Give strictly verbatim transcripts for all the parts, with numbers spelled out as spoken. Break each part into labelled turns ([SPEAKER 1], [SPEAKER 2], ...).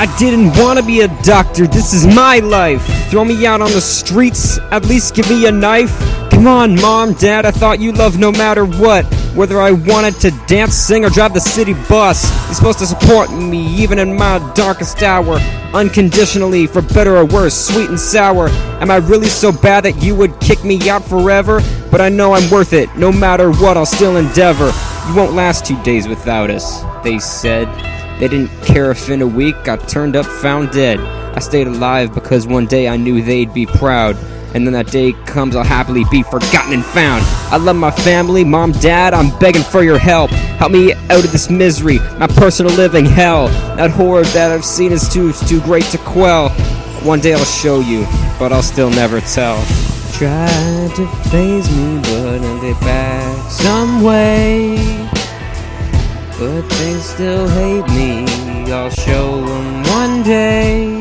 [SPEAKER 1] I didn't want to be a doctor, this is my life. Throw me out on the streets, at least give me a knife. Come on, Mom, Dad, I thought you loved no matter what. Whether I wanted to dance, sing, or drive the city bus, you're supposed to support me even in my darkest hour. Unconditionally, for better or worse, sweet and sour. Am I really so bad that you would kick me out forever? But I know I'm worth it, no matter what, I'll still endeavor. You won't last two days without us, they said. They didn't care if in a week I turned up found dead. I stayed alive because one day I knew they'd be proud. And then that day comes, I'll happily be forgotten and found. I love my family, Mom, Dad, I'm begging for your help. Help me out of this misery, my personal living hell. That horror that I've seen is too, too great to quell. One day I'll show you, but I'll still never tell. Tried to phase me, but I'll be back some way. But they still hate me, I'll show them one day.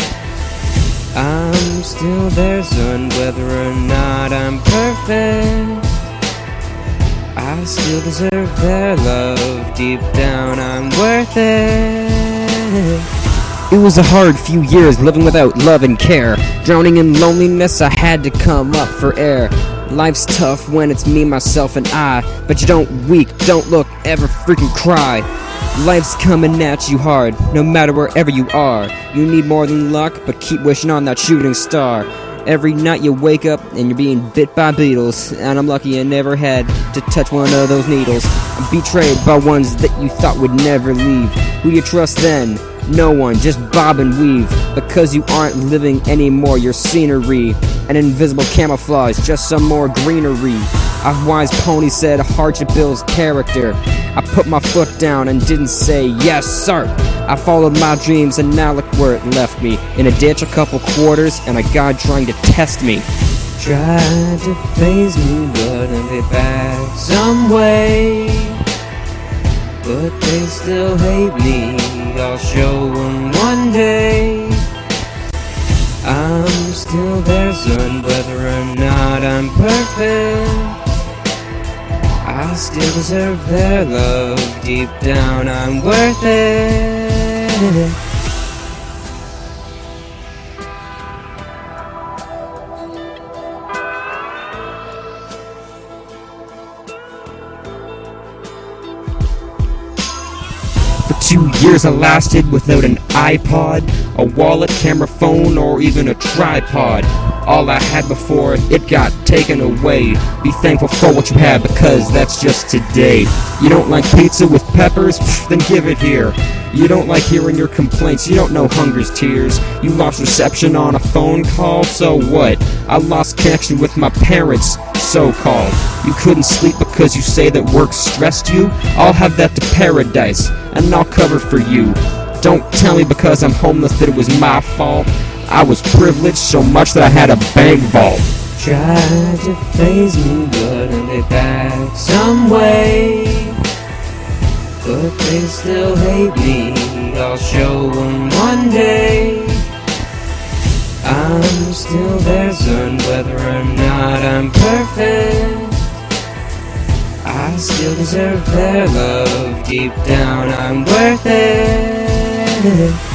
[SPEAKER 1] I'm still their son, whether or not I'm perfect. I still deserve their love, deep down I'm worth it. It was a hard few years living without love and care. Drowning in loneliness, I had to come up for air. Life's tough when it's me, myself, and I. But you don't weak, don't look, ever freaking cry. Life's coming at you hard, no matter wherever you are. You need more than luck, but keep wishing on that shooting star. Every night you wake up and you're being bit by beetles. And I'm lucky I never had to touch one of those needles. I'm betrayed by ones that you thought would never leave. Who you trust then? No one, just bob and weave. Because you aren't living anymore, your scenery an invisible camouflage, just some more greenery. A wise pony said hardship builds character. I put my foot down and didn't say yes sir. I followed my dreams and now look where it left me. In a ditch a couple quarters and a guy trying to test me. Tried to phase me but I'll be back some way. But they still hate me, I'll show them one day. I'm still their son, whether or not I'm perfect. I still deserve their love, deep down I'm worth it. For two years I lasted without an iPod, a wallet, camera, phone, or even a tripod. All I had before, it got taken away. Be thankful for what you have, because that's just today. You don't like pizza with peppers? Pfft, then give it here. You don't like hearing your complaints, you don't know hunger's tears. You lost reception on a phone call, so what? I lost connection with my parents, so-called. You couldn't sleep because you say that work stressed you? I'll have that to paradise, and I'll cover for you. Don't tell me because I'm homeless that it was my fault. I was privileged so much that I had a bank vault. Tried to phase me, but I'll be back some way. But they still hate me, I'll show them one day. I'm still their son, whether or not I'm perfect. I still deserve their love, deep down I'm worth it.